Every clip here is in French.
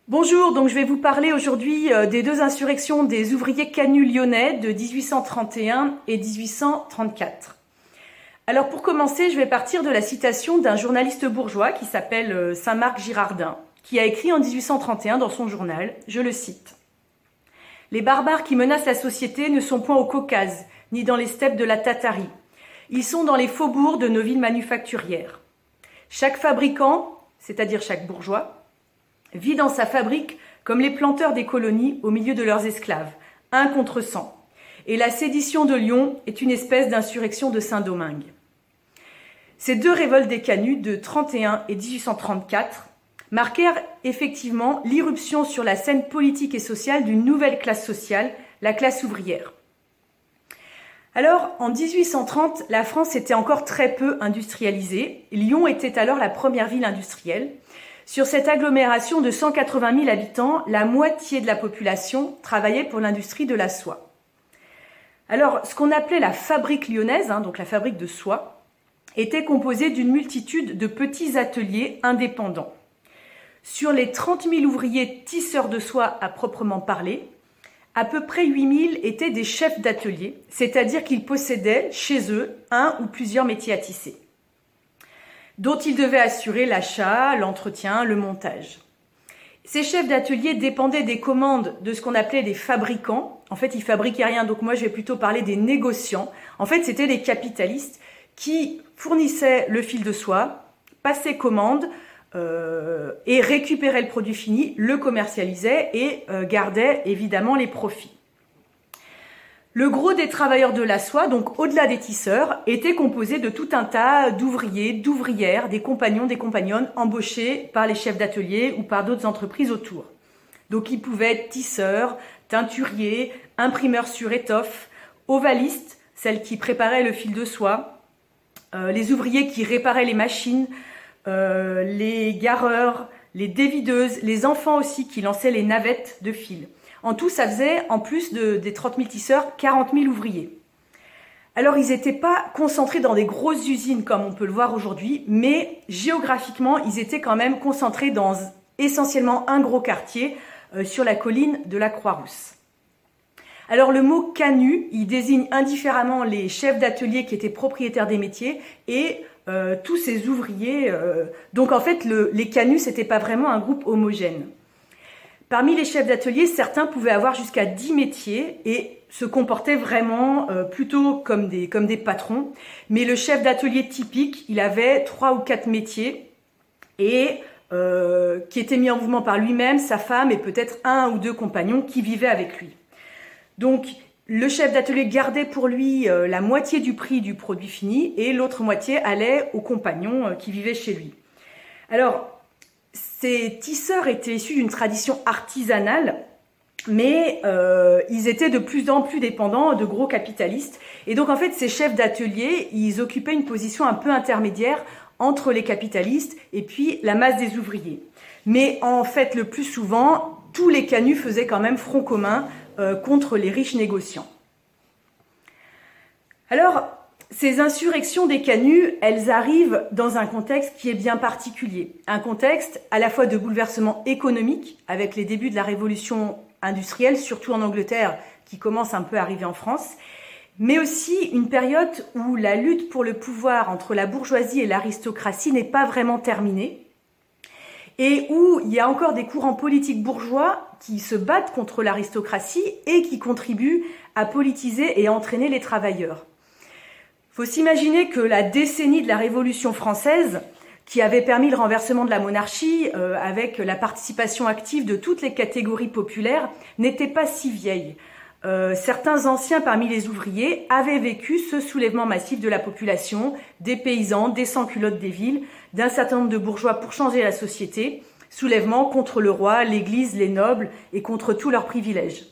Bonjour, donc je vais vous parler aujourd'hui des deux insurrections des ouvriers canuts lyonnais de 1831 et 1834. Alors pour commencer, je vais partir de la citation d'un journaliste bourgeois qui s'appelle Saint-Marc Girardin, qui a écrit en 1831 dans son journal, je le cite. « Les barbares qui menacent la société ne sont point au Caucase, ni dans les steppes de la Tatarie. Ils sont dans les faubourgs de nos villes manufacturières. Chaque fabricant, c'est-à-dire chaque bourgeois, vit dans sa fabrique comme les planteurs des colonies au milieu de leurs esclaves, un contre 100. Et la sédition de Lyon est une espèce d'insurrection de Saint-Domingue. » Ces deux révoltes des canuts de 31 et 1834 marquèrent effectivement l'irruption sur la scène politique et sociale d'une nouvelle classe sociale, la classe ouvrière. Alors, en 1830, la France était encore très peu industrialisée. Lyon était alors la première ville industrielle. Sur cette agglomération de 180 000 habitants, la moitié de la population travaillait pour l'industrie de la soie. Alors, ce qu'on appelait la fabrique lyonnaise, donc la fabrique de soie, était composée d'une multitude de petits ateliers indépendants. Sur les 30 000 ouvriers tisseurs de soie à proprement parler, à peu près 8 000 étaient des chefs d'atelier, c'est-à-dire qu'ils possédaient chez eux un ou plusieurs métiers à tisser, dont ils devaient assurer l'achat, l'entretien, le montage. Ces chefs d'atelier dépendaient des commandes de ce qu'on appelait des fabricants. En fait, ils fabriquaient rien, donc moi je vais plutôt parler des négociants. En fait, c'était les capitalistes qui fournissaient le fil de soie, passaient commande et récupéraient le produit fini, le commercialisaient et gardaient évidemment les profits. Le gros des travailleurs de la soie, donc au-delà des tisseurs, était composé de tout un tas d'ouvriers, d'ouvrières, des compagnons, des compagnonnes embauchés par les chefs d'atelier ou par d'autres entreprises autour. Donc ils pouvaient être tisseurs, teinturiers, imprimeurs sur étoffe, ovalistes, celles qui préparaient le fil de soie, les ouvriers qui réparaient les machines, les gareurs, les dévideuses, les enfants aussi qui lançaient les navettes de fil. En tout, ça faisait, en plus des 30 000 tisseurs, 40 000 ouvriers. Alors, ils n'étaient pas concentrés dans des grosses usines comme on peut le voir aujourd'hui, mais géographiquement, ils étaient quand même concentrés dans essentiellement un gros quartier sur la colline de la Croix-Rousse. Alors, le mot canut, il désigne indifféremment les chefs d'atelier qui étaient propriétaires des métiers et tous ces ouvriers. Donc, en fait, les canuts, c'était pas vraiment un groupe homogène. Parmi les chefs d'atelier, certains pouvaient avoir jusqu'à 10 métiers et se comportaient vraiment plutôt comme des patrons. Mais le chef d'atelier typique, il avait 3 ou 4 métiers et qui étaient mis en mouvement par lui-même, sa femme et peut-être 1 ou 2 compagnons qui vivaient avec lui. Donc, le chef d'atelier gardait pour lui la moitié du prix du produit fini et l'autre moitié allait aux compagnons qui vivaient chez lui. Alors, ces tisseurs étaient issus d'une tradition artisanale, mais ils étaient de plus en plus dépendants de gros capitalistes. Et donc, en fait, ces chefs d'atelier, ils occupaient une position un peu intermédiaire entre les capitalistes et puis la masse des ouvriers. Mais en fait, le plus souvent, tous les canuts faisaient quand même front commun contre les riches négociants. Alors, ces insurrections des canuts, elles arrivent dans un contexte qui est bien particulier. Un contexte à la fois de bouleversement économique, avec les débuts de la révolution industrielle, surtout en Angleterre, qui commence un peu à arriver en France, mais aussi une période où la lutte pour le pouvoir entre la bourgeoisie et l'aristocratie n'est pas vraiment terminée, et où il y a encore des courants politiques bourgeois qui se battent contre l'aristocratie et qui contribuent à politiser et à entraîner les travailleurs. Il faut s'imaginer que la décennie de la Révolution française, qui avait permis le renversement de la monarchie avec la participation active de toutes les catégories populaires, n'était pas si vieille. Certains anciens parmi les ouvriers avaient vécu ce soulèvement massif de la population, des paysans, des sans-culottes des villes, d'un certain nombre de bourgeois pour changer la société, soulèvement contre le roi, l'église, les nobles et contre tous leurs privilèges.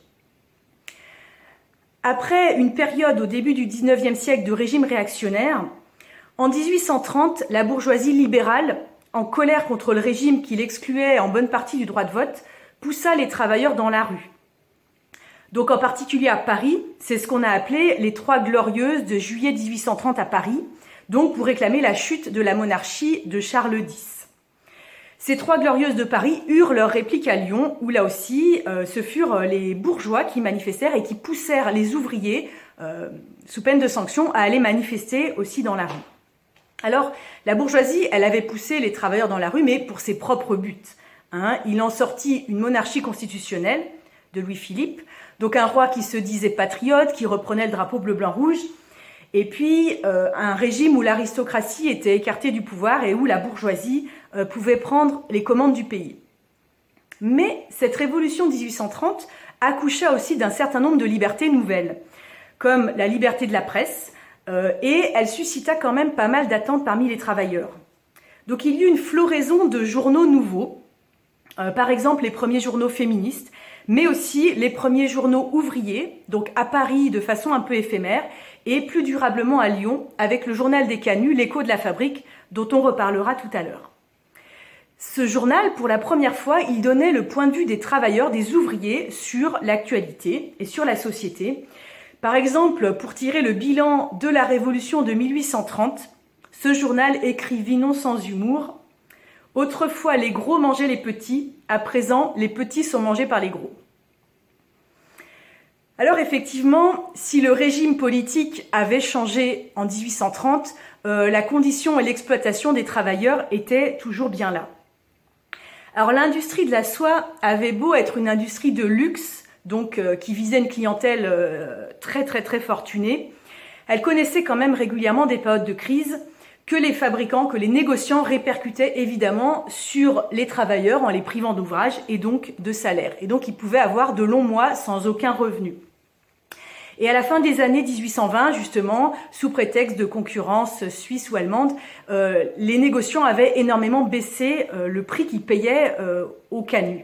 Après une période au début du XIXe siècle de régime réactionnaire, en 1830, la bourgeoisie libérale, en colère contre le régime qui l'excluait en bonne partie du droit de vote, poussa les travailleurs dans la rue. Donc en particulier à Paris, c'est ce qu'on a appelé les Trois Glorieuses de juillet 1830 à Paris, donc pour réclamer la chute de la monarchie de Charles X. Ces trois glorieuses de Paris eurent leur réplique à Lyon, où là aussi, ce furent les bourgeois qui manifestèrent et qui poussèrent les ouvriers, sous peine de sanction, à aller manifester aussi dans la rue. Alors, la bourgeoisie, elle avait poussé les travailleurs dans la rue, mais pour ses propres buts. Il en sortit une monarchie constitutionnelle de Louis-Philippe, donc un roi qui se disait patriote, qui reprenait le drapeau bleu-blanc-rouge, et puis un régime où l'aristocratie était écartée du pouvoir et où la bourgeoisie pouvait prendre les commandes du pays. Mais cette révolution de 1830 accoucha aussi d'un certain nombre de libertés nouvelles, comme la liberté de la presse, et elle suscita quand même pas mal d'attentes parmi les travailleurs. Donc il y eut une floraison de journaux nouveaux, par exemple les premiers journaux féministes, mais aussi les premiers journaux ouvriers, donc à Paris de façon un peu éphémère, et plus durablement à Lyon, avec le journal des canuts, l'écho de la fabrique, dont on reparlera tout à l'heure. Ce journal, pour la première fois, il donnait le point de vue des travailleurs, des ouvriers, sur l'actualité et sur la société. Par exemple, pour tirer le bilan de la Révolution de 1830, ce journal écrivit non sans humour « Autrefois les gros mangeaient les petits, à présent les petits sont mangés par les gros ». Alors effectivement, si le régime politique avait changé en 1830, la condition et l'exploitation des travailleurs étaient toujours bien là. Alors l'industrie de la soie avait beau être une industrie de luxe, donc qui visait une clientèle très fortunée, elle connaissait quand même régulièrement des périodes de crise que les fabricants, que les négociants répercutaient évidemment sur les travailleurs en les privant d'ouvrage et donc de salaire. Et donc ils pouvaient avoir de longs mois sans aucun revenu. Et à la fin des années 1820, justement, sous prétexte de concurrence suisse ou allemande, les négociants avaient énormément baissé le prix qu'ils payaient au canut.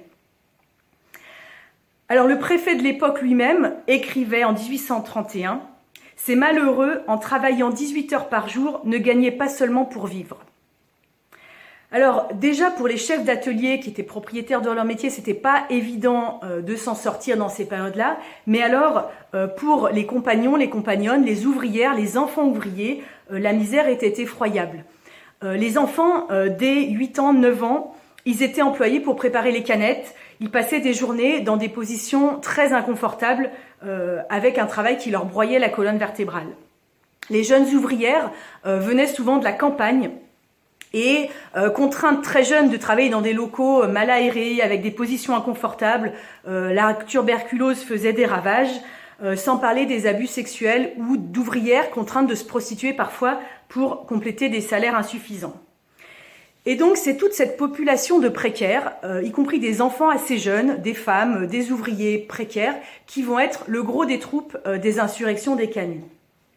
Alors le préfet de l'époque lui-même écrivait en 1831 « Ces malheureux, en travaillant 18 heures par jour, ne gagnaient pas seulement pour vivre ». Alors déjà pour les chefs d'atelier qui étaient propriétaires de leur métier, c'était pas évident de s'en sortir dans ces périodes-là, mais alors pour les compagnons, les compagnonnes, les ouvrières, les enfants ouvriers, la misère était effroyable. Les enfants dès 8 ans, 9 ans, ils étaient employés pour préparer les canettes, ils passaient des journées dans des positions très inconfortables avec un travail qui leur broyait la colonne vertébrale. Les jeunes ouvrières venaient souvent de la campagne, et contraintes très jeunes de travailler dans des locaux mal aérés, avec des positions inconfortables, la tuberculose faisait des ravages, sans parler des abus sexuels ou d'ouvrières contraintes de se prostituer parfois pour compléter des salaires insuffisants. Et donc c'est toute cette population de précaires, y compris des enfants assez jeunes, des femmes, des ouvriers précaires, qui vont être le gros des troupes des insurrections des canuts.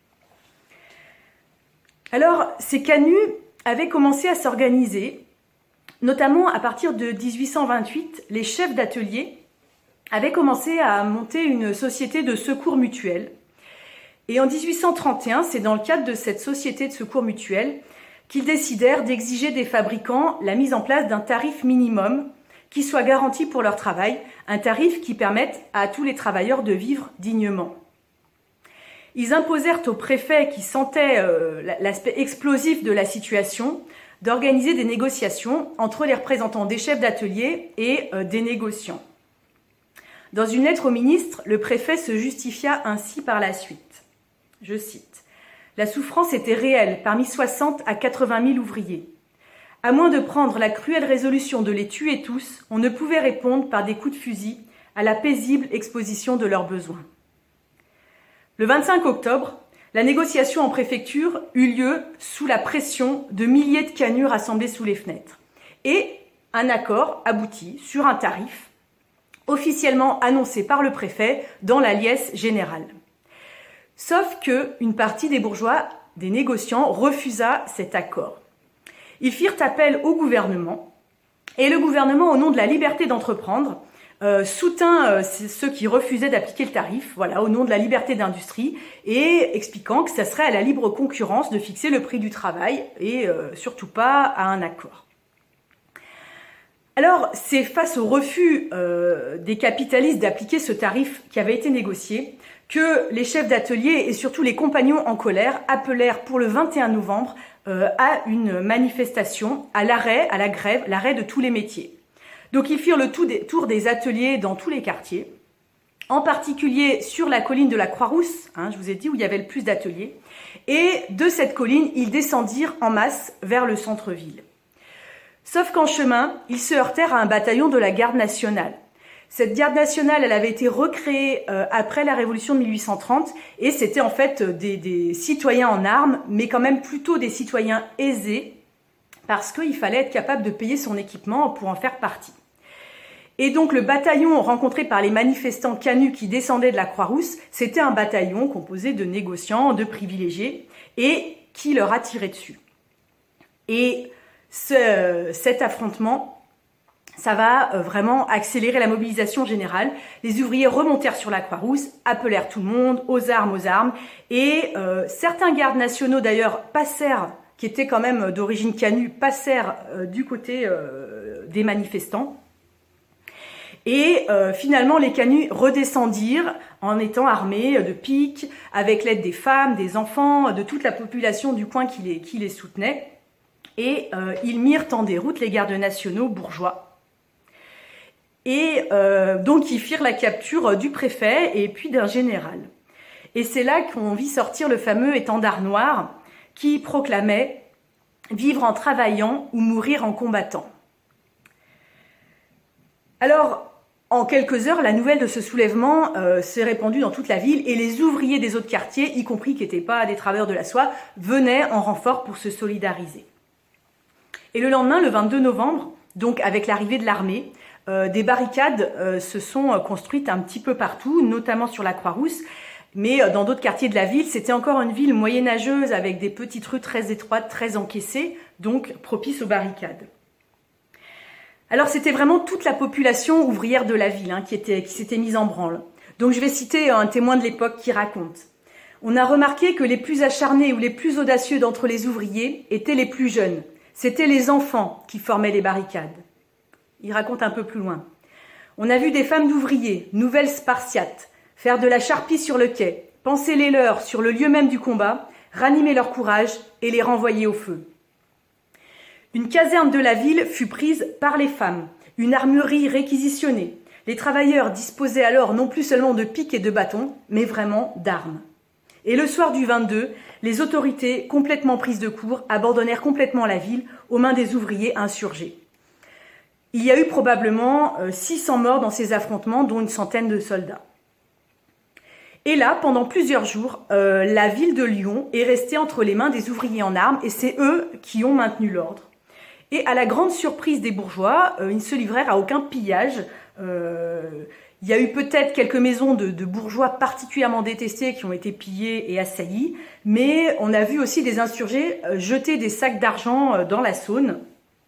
Alors ces canuts avaient commencé à s'organiser, notamment à partir de 1828, les chefs d'atelier avaient commencé à monter une société de secours mutuel. Et en 1831, c'est dans le cadre de cette société de secours mutuel qu'ils décidèrent d'exiger des fabricants la mise en place d'un tarif minimum qui soit garanti pour leur travail, un tarif qui permette à tous les travailleurs de vivre dignement. Ils imposèrent au préfet qui sentait l'aspect explosif de la situation d'organiser des négociations entre les représentants des chefs d'atelier et des négociants. Dans une lettre au ministre, le préfet se justifia ainsi par la suite. Je cite « La souffrance était réelle parmi 60 à 80 000 ouvriers. À moins de prendre la cruelle résolution de les tuer tous, on ne pouvait répondre par des coups de fusil à la paisible exposition de leurs besoins. » Le 25 octobre, la négociation en préfecture eut lieu sous la pression de milliers de canuts rassemblés sous les fenêtres. Et un accord aboutit sur un tarif officiellement annoncé par le préfet dans la liesse générale. Sauf qu'une partie des bourgeois, des négociants, refusa cet accord. Ils firent appel au gouvernement, et le gouvernement, au nom de la liberté d'entreprendre, soutint ceux qui refusaient d'appliquer le tarif, voilà, au nom de la liberté d'industrie, et expliquant que ça serait à la libre concurrence de fixer le prix du travail, et surtout pas à un accord. Alors, c'est face au refus des capitalistes d'appliquer ce tarif qui avait été négocié que les chefs d'atelier et surtout les compagnons en colère appelèrent pour le 21 novembre à une manifestation, à l'arrêt, à la grève, l'arrêt de tous les métiers. Donc ils firent le tour des ateliers dans tous les quartiers, en particulier sur la colline de la Croix-Rousse, je vous ai dit où il y avait le plus d'ateliers, et de cette colline, ils descendirent en masse vers le centre-ville. Sauf qu'en chemin, ils se heurtèrent à un bataillon de la garde nationale. Cette garde nationale, elle avait été recréée après la Révolution de 1830 et c'était en fait des citoyens en armes, mais quand même plutôt des citoyens aisés parce qu'il fallait être capable de payer son équipement pour en faire partie. Et donc le bataillon rencontré par les manifestants canuts qui descendaient de la Croix-Rousse, c'était un bataillon composé de négociants, de privilégiés et qui leur a tiré dessus. Et cet affrontement, ça va vraiment accélérer la mobilisation générale. Les ouvriers remontèrent sur la Croix-Rousse, appelèrent tout le monde aux armes, et certains gardes nationaux d'ailleurs passèrent, qui étaient quand même d'origine canut, passèrent du côté des manifestants. Et finalement, les canuts redescendirent en étant armés de piques, avec l'aide des femmes, des enfants, de toute la population du coin qui les soutenait. Et ils mirent en déroute les gardes nationaux bourgeois. Et donc ils firent la capture du préfet et puis d'un général. Et c'est là qu'on vit sortir le fameux étendard noir qui proclamait « Vivre en travaillant ou mourir en combattant ». Alors, en quelques heures, la nouvelle de ce soulèvement s'est répandue dans toute la ville et les ouvriers des autres quartiers, y compris qui n'étaient pas des travailleurs de la soie, venaient en renfort pour se solidariser. Et le lendemain, le 22 novembre, donc avec l'arrivée de l'armée, des barricades se sont construites un petit peu partout, notamment sur la Croix-Rousse, mais dans d'autres quartiers de la ville, c'était encore une ville moyenâgeuse avec des petites rues très étroites, très encaissées, donc propice aux barricades. Alors c'était vraiment toute la population ouvrière de la ville qui s'était mise en branle. Donc je vais citer un témoin de l'époque qui raconte. On a remarqué que les plus acharnés ou les plus audacieux d'entre les ouvriers étaient les plus jeunes. C'était les enfants qui formaient les barricades. Il raconte un peu plus loin. On a vu des femmes d'ouvriers, nouvelles spartiates, faire de la charpie sur le quai, panser les leurs sur le lieu même du combat, ranimer leur courage et les renvoyer au feu. Une caserne de la ville fut prise par les femmes, une armurerie réquisitionnée. Les travailleurs disposaient alors non plus seulement de piques et de bâtons, mais vraiment d'armes. Et le soir du 22, les autorités, complètement prises de court, abandonnèrent complètement la ville aux mains des ouvriers insurgés. Il y a eu probablement 600 morts dans ces affrontements, dont une centaine de soldats. Et là, pendant plusieurs jours, la ville de Lyon est restée entre les mains des ouvriers en armes et c'est eux qui ont maintenu l'ordre. Et à la grande surprise des bourgeois, ils ne se livrèrent à aucun pillage. Il y a eu peut-être quelques maisons de bourgeois particulièrement détestés qui ont été pillées et assaillies, mais on a vu aussi des insurgés jeter des sacs d'argent dans la Saône.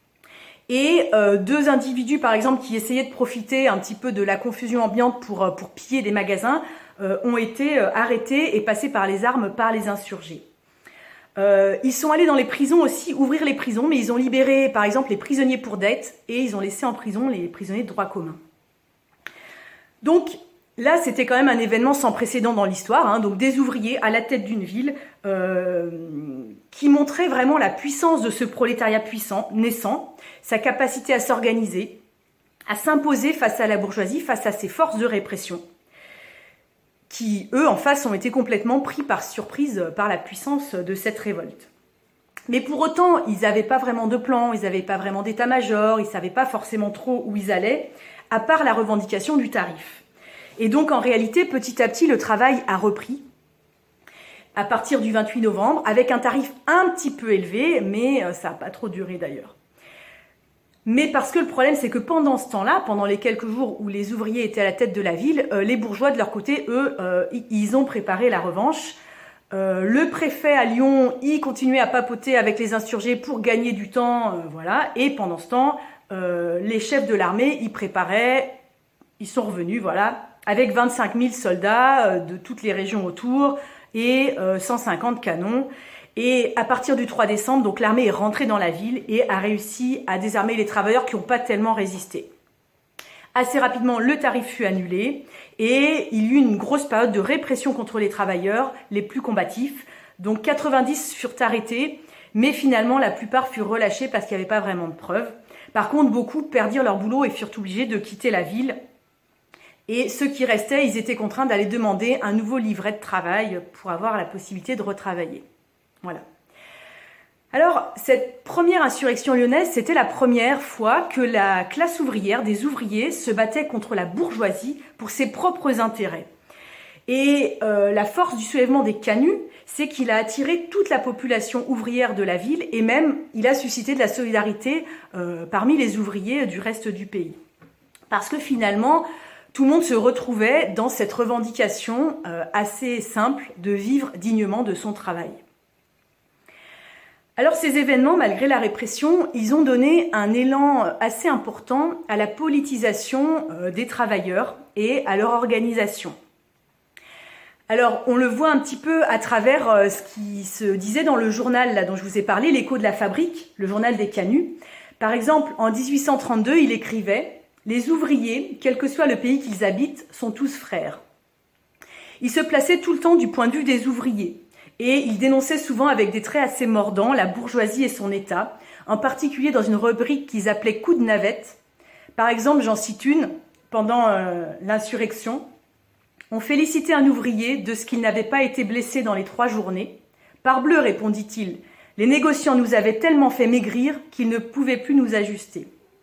Et deux individus, par exemple, qui essayaient de profiter un petit peu de la confusion ambiante pour piller des magasins, ont été arrêtés et passés par les armes par les insurgés. Ils sont allés dans les prisons aussi, ouvrir les prisons, mais ils ont libéré, par exemple, les prisonniers pour dette et ils ont laissé en prison les prisonniers de droit commun. Donc là, c'était quand même un événement sans précédent dans l'histoire, donc des ouvriers à la tête d'une ville qui montrait vraiment la puissance de ce prolétariat puissant, naissant, sa capacité à s'organiser, à s'imposer face à la bourgeoisie, face à ses forces de répression, qui, eux, en face, ont été complètement pris par surprise par la puissance de cette révolte. Mais pour autant, ils n'avaient pas vraiment de plan, ils n'avaient pas vraiment d'état-major, ils ne savaient pas forcément trop où ils allaient, à part la revendication du tarif. Et donc, en réalité, petit à petit, le travail a repris, à partir du 28 novembre, avec un tarif un petit peu élevé, mais ça n'a pas trop duré d'ailleurs. Mais parce que le problème, c'est que pendant ce temps-là, pendant les quelques jours où les ouvriers étaient à la tête de la ville, les bourgeois, de leur côté, eux, ils ont préparé la revanche. Le préfet à Lyon, il continuait à papoter avec les insurgés pour gagner du temps, voilà. Et pendant ce temps, les chefs de l'armée, ils préparaient, ils sont revenus, voilà, avec 25 000 soldats de toutes les régions autour et 150 canons. Et à partir du 3 décembre, donc l'armée est rentrée dans la ville et a réussi à désarmer les travailleurs qui n'ont pas tellement résisté. Assez rapidement, le tarif fut annulé et il y eut une grosse période de répression contre les travailleurs les plus combatifs. Donc 90 furent arrêtés, mais finalement la plupart furent relâchés parce qu'il n'y avait pas vraiment de preuves. Par contre, beaucoup perdirent leur boulot et furent obligés de quitter la ville. Et ceux qui restaient, ils étaient contraints d'aller demander un nouveau livret de travail pour avoir la possibilité de retravailler. Voilà. Alors, cette première insurrection lyonnaise, c'était la première fois que la classe ouvrière, des ouvriers, se battait contre la bourgeoisie pour ses propres intérêts. Et la force du soulèvement des canuts, c'est qu'il a attiré toute la population ouvrière de la ville et même il a suscité de la solidarité parmi les ouvriers du reste du pays. Parce que finalement, tout le monde se retrouvait dans cette revendication assez simple de vivre dignement de son travail. Alors ces événements, malgré la répression, ils ont donné un élan assez important à la politisation des travailleurs et à leur organisation. Alors on le voit un petit peu à travers ce qui se disait dans le journal là, dont je vous ai parlé, l'Écho de la Fabrique, le journal des canuts. Par exemple, en 1832, il écrivait « Les ouvriers, quel que soit le pays qu'ils habitent, sont tous frères ». Il se plaçait tout le temps du point de vue des ouvriers. Et il dénonçait souvent avec des traits assez mordants la bourgeoisie et son état, en particulier dans une rubrique qu'ils appelaient « Coup de navette ». Par exemple, j'en cite une, pendant l'insurrection. On félicitait un ouvrier de ce qu'il n'avait pas été blessé dans les 3 journées. « Parbleu, répondit-il, les négociants nous avaient tellement fait maigrir qu'ils ne pouvaient plus nous ajuster. »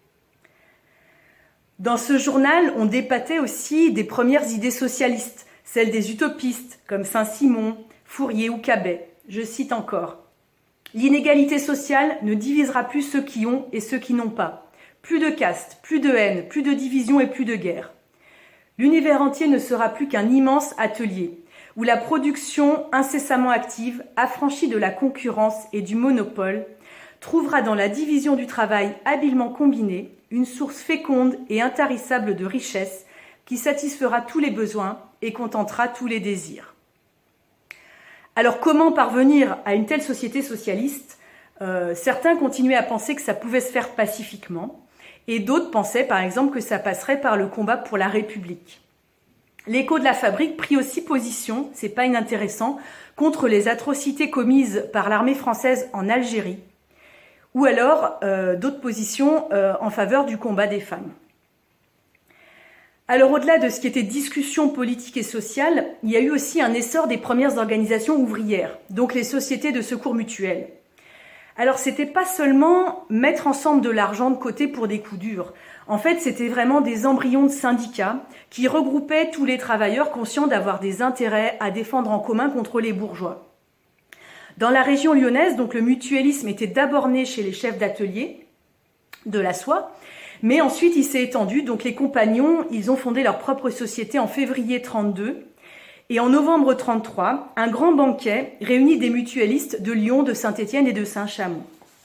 Dans ce journal, on débattait aussi des premières idées socialistes, celles des utopistes comme Saint-Simon, Fourier ou Cabet. Je cite encore. « L'inégalité sociale ne divisera plus ceux qui ont et ceux qui n'ont pas. Plus de caste, plus de haine, plus de division et plus de guerre. L'univers entier ne sera plus qu'un immense atelier, où la production incessamment active, affranchie de la concurrence et du monopole, trouvera dans la division du travail habilement combinée une source féconde et intarissable de richesse qui satisfera tous les besoins et contentera tous les désirs. » Alors comment parvenir à une telle société socialiste ? Certains continuaient à penser que ça pouvait se faire pacifiquement et d'autres pensaient par exemple que ça passerait par le combat pour la République. L'Écho de la Fabrique prit aussi position, c'est pas inintéressant, contre les atrocités commises par l'armée française en Algérie ou alors d'autres positions en faveur du combat des femmes. Alors au-delà de ce qui était discussion politique et sociale, il y a eu aussi un essor des premières organisations ouvrières, donc les sociétés de secours mutuels. Alors c'était pas seulement mettre ensemble de l'argent de côté pour des coups durs. En fait, c'était vraiment des embryons de syndicats qui regroupaient tous les travailleurs conscients d'avoir des intérêts à défendre en commun contre les bourgeois. Dans la région lyonnaise, donc le mutualisme était d'abord né chez les chefs d'atelier de la soie, mais ensuite il s'est étendu, donc les compagnons, ils ont fondé leur propre société en février 32, et en novembre 33, un grand banquet réunit des mutualistes de Lyon, de Saint-Étienne et de Saint-Chamond.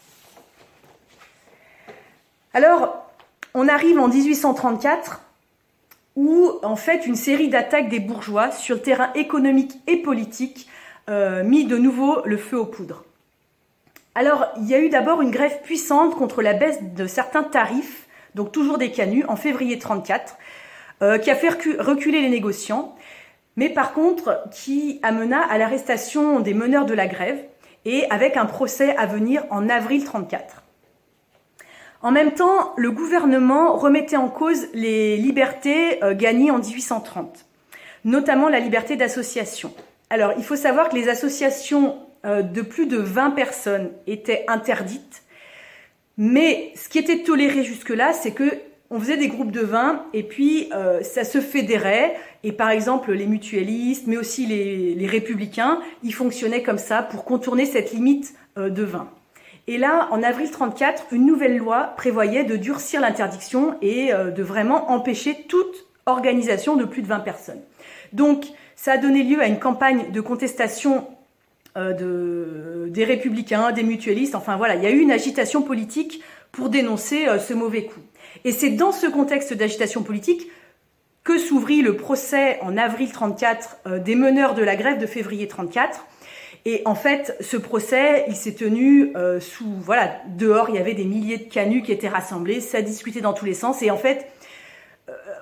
Alors, on arrive en 1834, où en fait une série d'attaques des bourgeois sur le terrain économique et politique mit de nouveau le feu aux poudres. Alors, il y a eu d'abord une grève puissante contre la baisse de certains tarifs, donc toujours des canuts, en février 34, qui a fait reculer les négociants, mais par contre qui amena à l'arrestation des meneurs de la grève et avec un procès à venir en avril 34. En même temps, le gouvernement remettait en cause les libertés gagnées en 1830, notamment la liberté d'association. Alors, il faut savoir que les associations de plus de 20 personnes étaient interdites, mais ce qui était toléré jusque-là, c'est que on faisait des groupes de 20 et puis ça se fédérait. Et par exemple, les mutualistes, mais aussi les républicains, ils fonctionnaient comme ça pour contourner cette limite de 20. Et là, en avril 34, une nouvelle loi prévoyait de durcir l'interdiction et de vraiment empêcher toute organisation de plus de 20 personnes. Donc, ça a donné lieu à une campagne de contestation des républicains, des mutualistes. Enfin voilà, il y a eu une agitation politique pour dénoncer ce mauvais coup. Et c'est dans ce contexte d'agitation politique que s'ouvrit le procès en avril 34 des meneurs de la grève de février 34. Et en fait, ce procès, il s'est tenu dehors, il y avait des milliers de canuts qui étaient rassemblés, ça discutait dans tous les sens. Et en fait,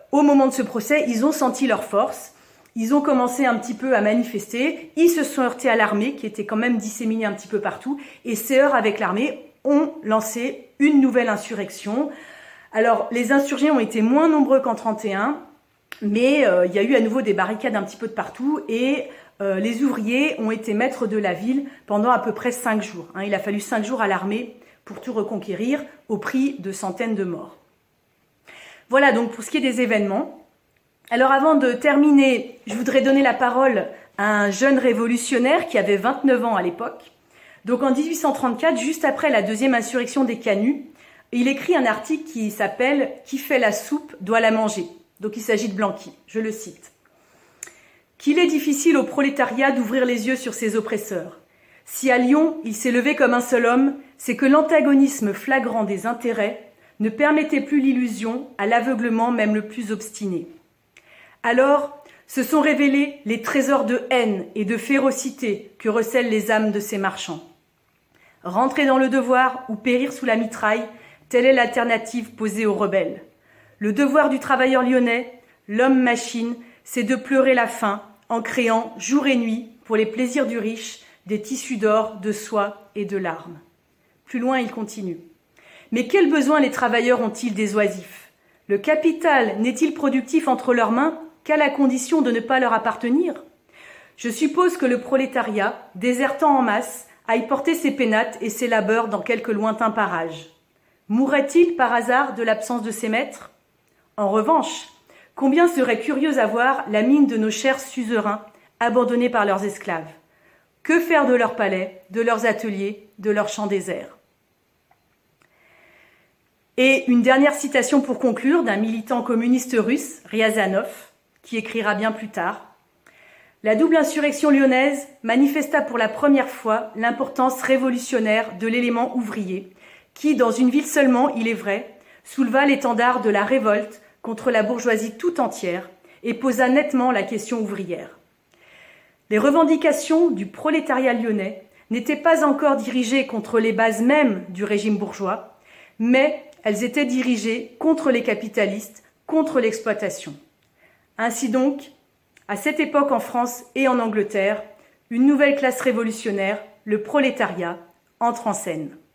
au moment de ce procès, ils ont senti leur force. Ils ont commencé un petit peu à manifester. Ils se sont heurtés à l'armée, qui était quand même disséminée un petit peu partout. Et ces heurts avec l'armée ont lancé une nouvelle insurrection. Alors, les insurgés ont été moins nombreux qu'en 31, mais il y a eu à nouveau des barricades un petit peu de partout. Et les ouvriers ont été maîtres de la ville pendant à peu près 5 jours. Il a fallu 5 jours à l'armée pour tout reconquérir, au prix de centaines de morts. Voilà donc pour ce qui est des événements. Alors avant de terminer, je voudrais donner la parole à un jeune révolutionnaire qui avait 29 ans à l'époque. Donc en 1834, juste après la deuxième insurrection des Canuts, il écrit un article qui s'appelle « Qui fait la soupe doit la manger ». Donc il s'agit de Blanqui, je le cite. « Qu'il est difficile au prolétariat d'ouvrir les yeux sur ses oppresseurs. Si à Lyon il s'est levé comme un seul homme, c'est que l'antagonisme flagrant des intérêts ne permettait plus l'illusion à l'aveuglement même le plus obstiné. Alors se sont révélés les trésors de haine et de férocité que recèlent les âmes de ces marchands. Rentrer dans le devoir ou périr sous la mitraille, telle est l'alternative posée aux rebelles. Le devoir du travailleur lyonnais, l'homme-machine, c'est de pleurer la faim en créant jour et nuit, pour les plaisirs du riche, des tissus d'or, de soie et de larmes. » Plus loin, il continue. « Mais quels besoins les travailleurs ont-ils des oisifs ? Le capital n'est-il productif entre leurs mains qu'à la condition de ne pas leur appartenir ? Je suppose que le prolétariat, désertant en masse, aille porter ses pénates et ses labeurs dans quelques lointains parages. Mourrait-il par hasard de l'absence de ses maîtres ? En revanche, combien seraient curieux à voir la mine de nos chers suzerains abandonnés par leurs esclaves ? Que faire de leurs palais, de leurs ateliers, de leurs champs déserts ? Et une dernière citation pour conclure d'un militant communiste russe, Riazanov, qui écrira bien plus tard. La double insurrection lyonnaise manifesta pour la première fois l'importance révolutionnaire de l'élément ouvrier, qui, dans une ville seulement, il est vrai, souleva l'étendard de la révolte contre la bourgeoisie tout entière et posa nettement la question ouvrière. Les revendications du prolétariat lyonnais n'étaient pas encore dirigées contre les bases mêmes du régime bourgeois, mais elles étaient dirigées contre les capitalistes, contre l'exploitation. Ainsi donc, à cette époque en France et en Angleterre, une nouvelle classe révolutionnaire, le prolétariat, entre en scène.